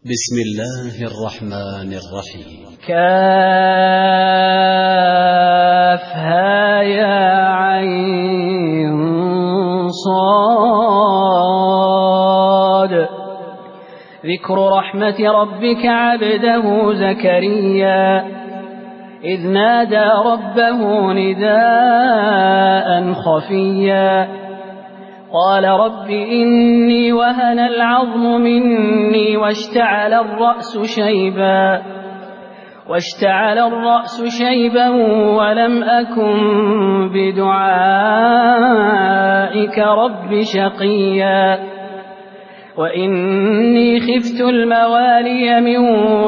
بسم الله الرحمن الرحيم. كافها يا عين صاد. ذكر رحمة ربك عبده زكريا إذ نادى ربه نداء خفيا قال رب إني وهن العظم مني واشتعل الرأس شيبا ولم أكن بدعائك رب شقيا وإني خفت الموالي من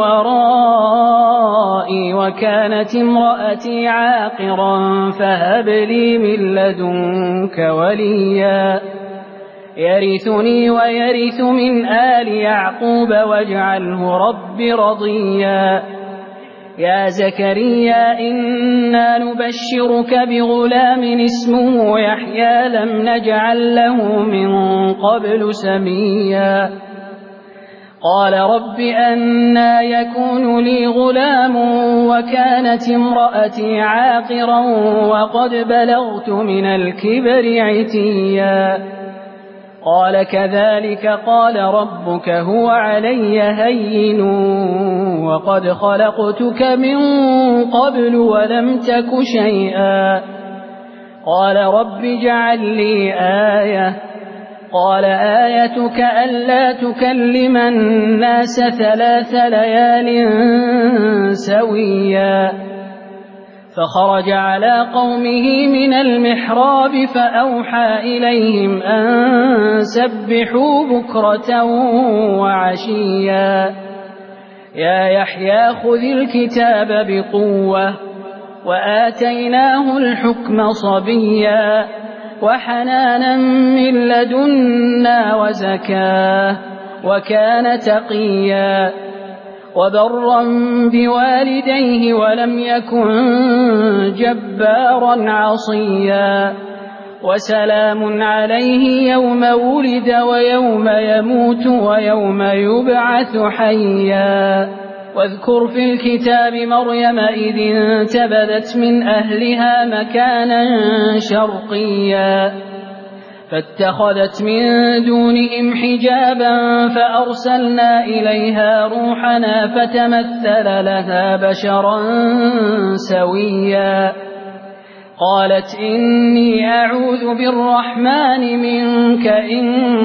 ورائي وكانت امرأتي عاقرا فهب لي من لدنك وليا يرثني ويرث من آل يعقوب واجعله رب رضيا. يا زكريا إنا نبشرك بغلام اسمه يحيى لم نجعل له من قبل سميا. قال رب أنى يكون لي غلام وكانت امرأتي عاقرا وقد بلغت من الكبر عتيا. قال كذلك قال ربك هو علي هين وقد خلقتك من قبل ولم تك شيئا. قال رب اجعل لي آية. قال آيتك ألا تكلم الناس 3 ليال سويا. فخرج على قومه من المحراب فأوحى إليهم أن سبحوا بكرة وعشيا. يا يحيى خذ الكتاب بقوة وآتيناه الحكم صبيا وحنانا من لدنا وزكاة وكان تقيا وبرا بوالديه ولم يكن جبارا عصيا. وسلام عليه يوم ولد ويوم يموت ويوم يبعث حيا. واذكر في الكتاب مريم إذ انتبذت من أهلها مكانا شرقيا فاتخذت من دونهم حجابا فأرسلنا إليها روحنا فتمثل لها بشرا سويا. قالت إني أعوذ بالرحمن منك إن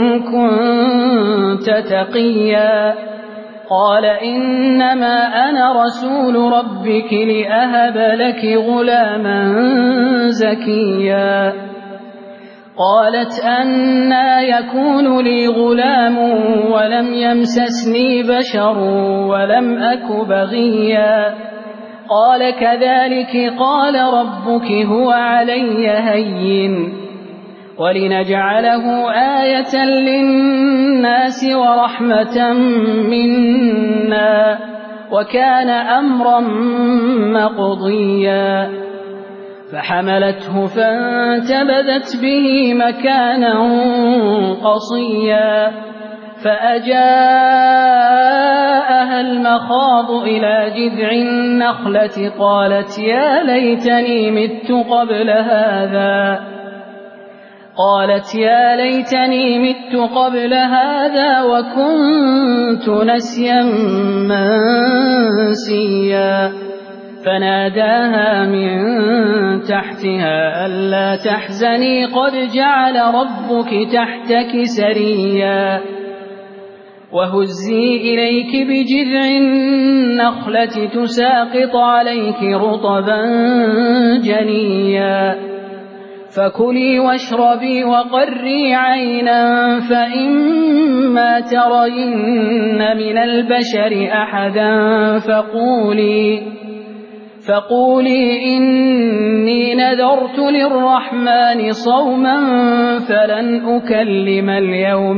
كنت تقيا. قال إنما أنا رسول ربك لأهب لك غلاما زكيا. قالت أنى يكون لي غلام ولم يمسسني بشر ولم أك بغيا. قال كذلك قال ربك هو علي هين ولنجعله آية للناس ورحمة منا وكان أمرا مقضيا. فحملته فانتبذت به مكانا قصيا فأجاءها المخاض إلى جذع النخلة قالت يا ليتني مت قبل هذا وكنت نسيا منسيا. فناداها من تحتها ألا تحزني قد جعل ربك تحتك سريا. وهزي إليك بجذع النخلة تساقط عليك رطبا جنيا. فكلي واشربي وقري عينا فإما ترين من البشر أحدا فقولي إني نذرت للرحمن صوما فلن أكلم اليوم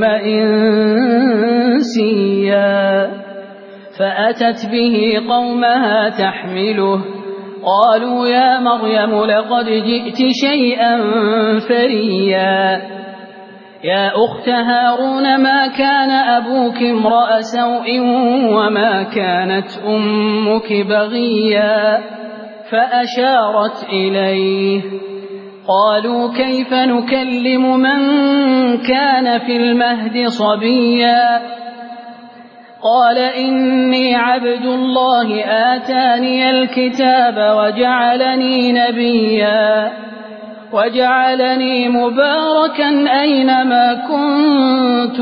إنسيا. فأتت به قومها تحمله قالوا يا مريم لقد جئت شيئا فريا. يا أخت هارون ما كان أبوك امرأ سوء وما كانت أمك بغيا فأشارت إليه. قالوا كيف نكلم من كان في المهد صبيا قال إني عبد الله آتاني الكتاب وجعلني نبيا وجعلني مباركا أينما كنت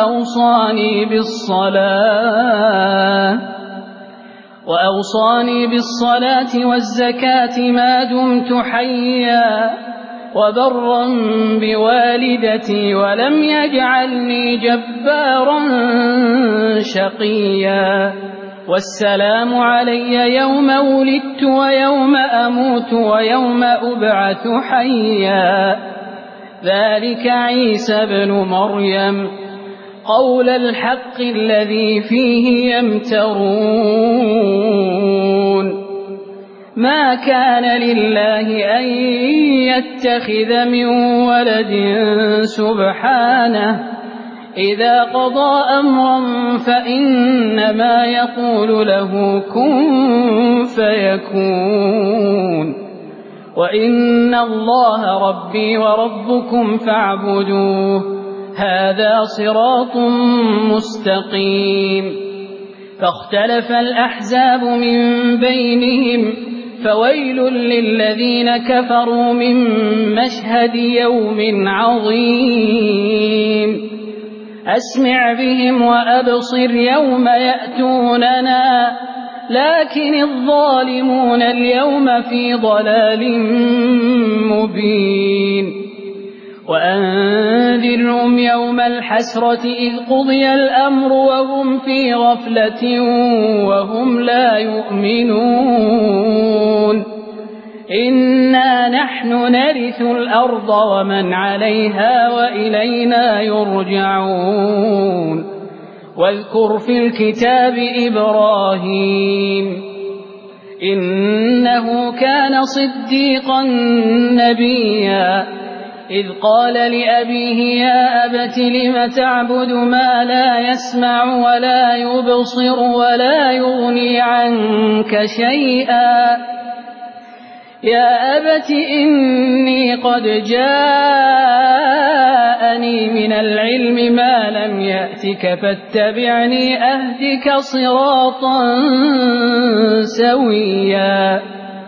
وأوصاني بالصلاة والزكاة ما دمت حيا وبرا بوالدتي ولم يجعلني جبارا شقيا والسلام علي يوم ولدت ويوم أموت ويوم أبعث حيا ذلك عيسى بن مريم قول الحق الذي فيه يمترون. ما كان لله أن يتخذ من ولد سبحانه إذا قضى أمرا فإنما يقول له كن فيكون وإن الله ربي وربكم فاعبدوه هذا صراط مستقيم. فاختلف الأحزاب من بينهم فويل للذين كفروا من مشهد يوم عظيم. أسمع بهم وأبصر يوم يأتوننا لكن الظالمون اليوم في ضلال مبين. وأنذرهم يوم الحسرة إذ قضي الأمر وهم في غفلة وهم لا يؤمنون. إنا نحن نرث الأرض ومن عليها وإلينا يرجعون. واذكر في الكتاب إبراهيم إنه كان صديقا نبيا إذ قال لأبيه يا أبت لم تعبد ما لا يسمع ولا يبصر ولا يغني عنك شيئا يا أبت إني قد جاءني من العلم ما لم يأتك فاتبعني أهدك صراطا سويا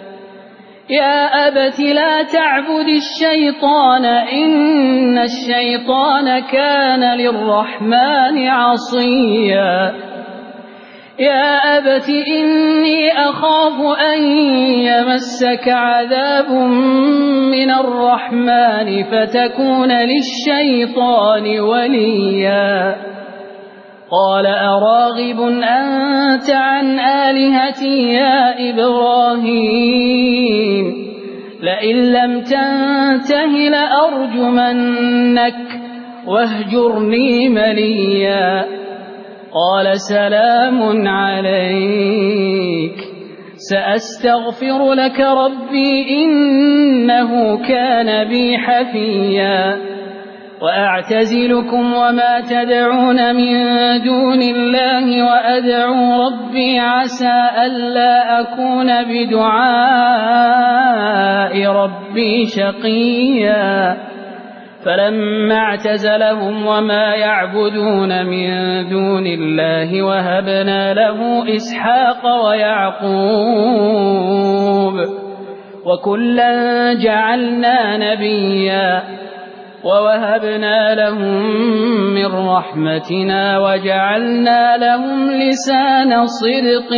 يا أبت لا تعبد الشيطان إن الشيطان كان للرحمن عصيا يا أبت إني أخاف أن يمسك عذاب من الرحمن فتكون للشيطان وليا قال أراغب أنت عن آلهتي يا إبراهيم لئن لم تنته لأرجمنك واهجرني مليا قال سلام عليك سأستغفر لك ربي إنه كان بي حفيا وأعتزلكم وما تدعون من دون الله وأدعو ربي عسى ألا أكون بدعاء ربي شقيا فلما اعتزلهم وما يعبدون من دون الله وهبنا له إسحاق ويعقوب وكلا جعلنا نبيا ووهبنا لهم من رحمتنا وجعلنا لهم لسان صدق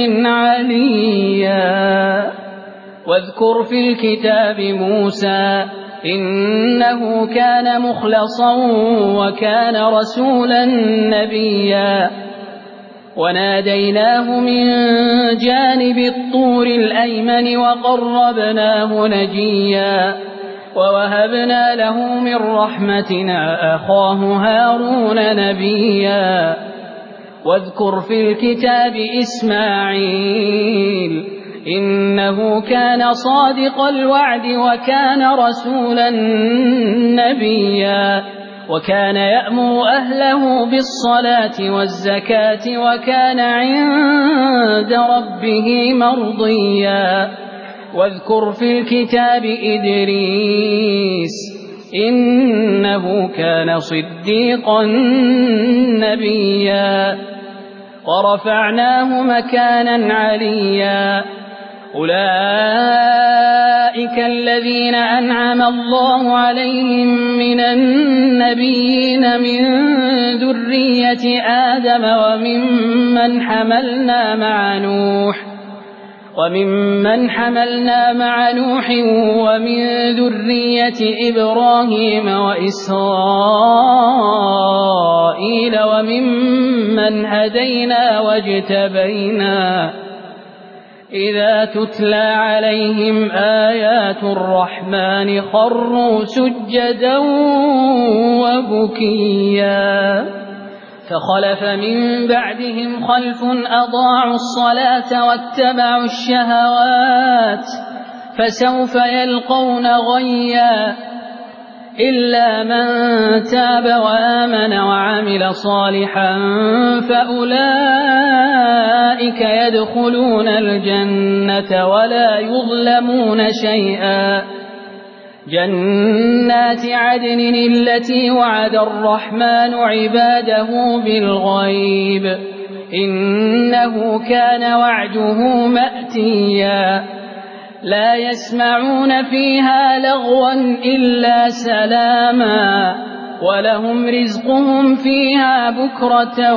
عليا واذكر في الكتاب موسى إنه كان مخلصا وكان رسولا نبيا وناديناه من جانب الطور الأيمن وقربناه نجيا ووهبنا له من رحمتنا أخاه هارون نبيا واذكر في الكتاب إسماعيل إنه كان صادق الوعد وكان رسولا نبيا وكان يأمر أهله بالصلاة والزكاة وكان عند ربه مرضيا واذكر في الكتاب إدريس إنه كان صديقا نبيا ورفعناه مكانا عليا أولئك الذين أنعم الله عليهم من النبيين من ذرية آدم وممن حملنا مع نوح ومن ذرية إبراهيم وإسرائيل وممن هدينا واجتبينا إذا تتلى عليهم آيات الرحمن خروا سجدا وبكيا فخلف من بعدهم خلف أضاعوا الصلاة واتبعوا الشهوات فسوف يلقون غيا إلا من تاب وآمن وعمل صالحا فأولئك يدخلون الجنة ولا يظلمون شيئا جنات عدن التي وعد الرحمن عباده بالغيب إنه كان وعده مأتيا لا يسمعون فيها لغوا إلا سلاما ولهم رزقهم فيها بكرة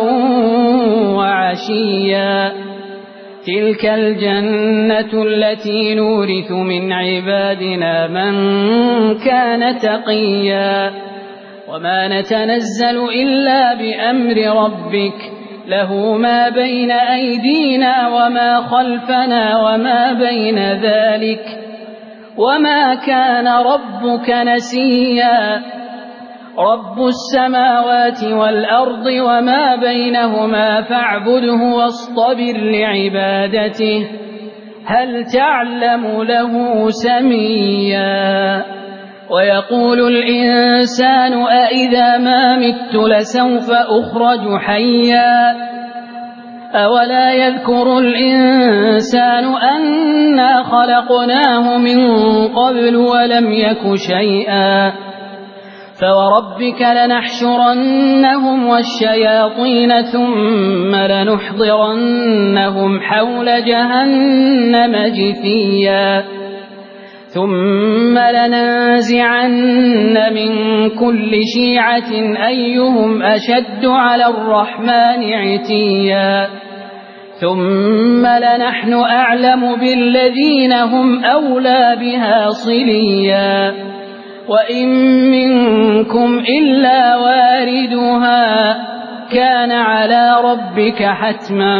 وعشيا تلك الجنة التي نورث من عبادنا من كان تقيا وما نتنزل إلا بأمر ربك له ما بين أيدينا وما خلفنا وما بين ذلك وما كان ربك نسيا رب السماوات والأرض وما بينهما فاعبده واصطبر لعبادته هل تعلم له سميا ويقول الإنسان أإذا ما مت لسوف أخرج حيا أولا يذكر الإنسان أنا خلقناه من قبل ولم يك شيئا فوربك لنحشرنهم والشياطين ثم لنحضرنهم حول جهنم جثيا ثم لننزعن من كل شيعة أيهم أشد على الرحمن عتيا ثم لنحن أعلم بالذين هم أولى بها صليا وإن منكم إلا واردها كان على ربك حتما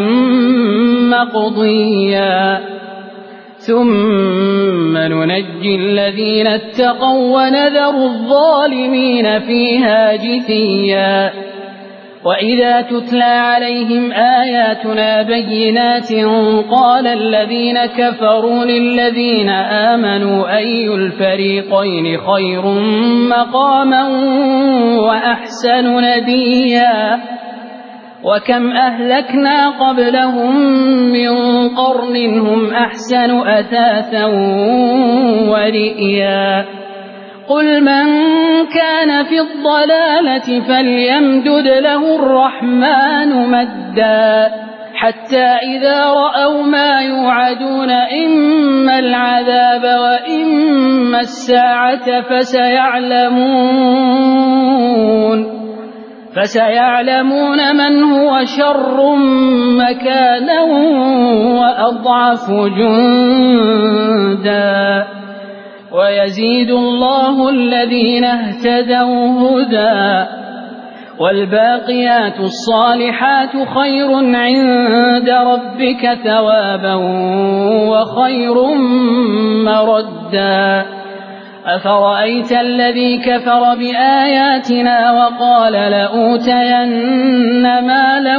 مقضيا ثم ننجي الذين اتقوا ونذر الظالمين فيها جثيا وإذا تتلى عليهم آياتنا بينات قال الذين كفروا للذين آمنوا أي الفريقين خير مقاما وأحسن نديا وكم أهلكنا قبلهم من قرن هم أحسن أثاثا ورئيا قل من كان في الضلالة فليمدد له الرحمن مدا حتى إذا رأوا ما يوعدون إما العذاب وإما الساعة فسيعلمون من هو شر مكانا وأضعف جندا ويزيد الله الذين اهتدوا هدى والباقيات الصالحات خير عند ربك ثوابا وخير مردا أفرأيت الذي كفر بآياتنا وقال لأوتين مالا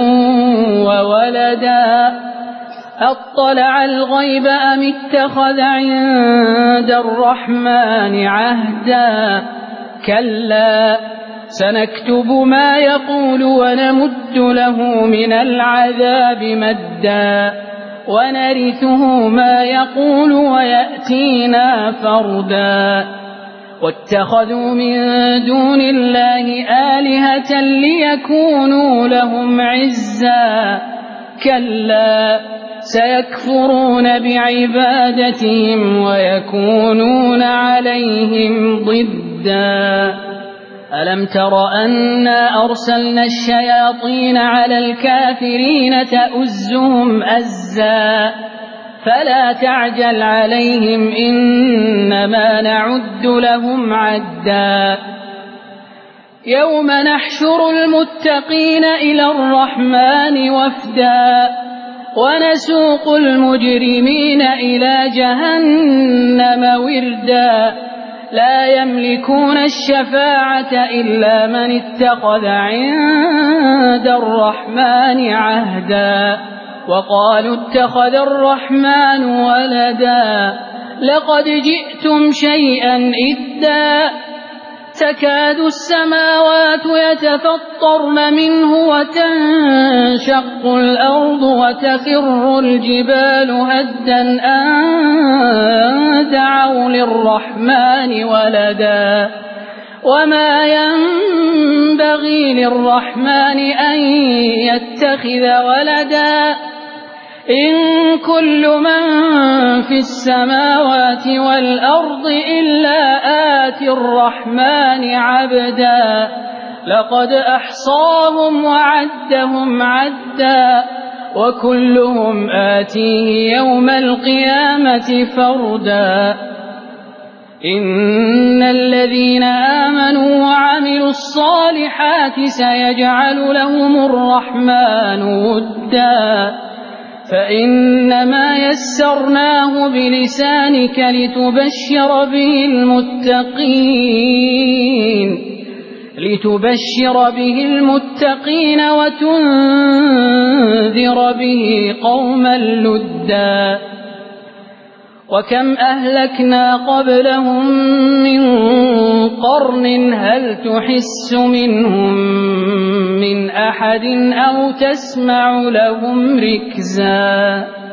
وولدا أطلع الغيب أم اتخذ عند الرحمن عهدا كلا سنكتب ما يقول ونمد له من العذاب مدا ونرثه ما يقول ويأتينا فردا واتخذوا من دون الله آلهة ليكونوا لهم عزا كلا سيكفرون بعبادتهم ويكونون عليهم ضدا ألم تر أنا أرسلنا الشياطين على الكافرين تؤزهم أزا فلا تعجل عليهم إنما نعد لهم عدا يوم نحشر المتقين إلى الرحمن وفدا ونسوق المجرمين إلى جهنم وردا لا يملكون الشفاعة إلا من اتخذ عند الرحمن عهدا وقالوا اتخذ الرحمن ولدا لقد جئتم شيئا إدا تكاد السماوات يتفطرن منه وتنشق الأرض وتخر الجبال هدا أن دعوا للرحمن ولدا وما ينبغي للرحمن أن يتخذ ولدا إن كل من في السماوات والأرض إلا آتي الرحمن عبدا لقد أحصاهم وعدهم عدا وكلهم آتيه يوم القيامة فردا إن الذين آمنوا وعملوا الصالحات سيجعل لهم الرحمن ودا فإنما يسرناه بلسانك لتبشر به المتقين وتنذر به قوما لدا وكم أهلكنا قبلهم من قرن هل تحس منهم من أحد أو تسمع لهم ركزا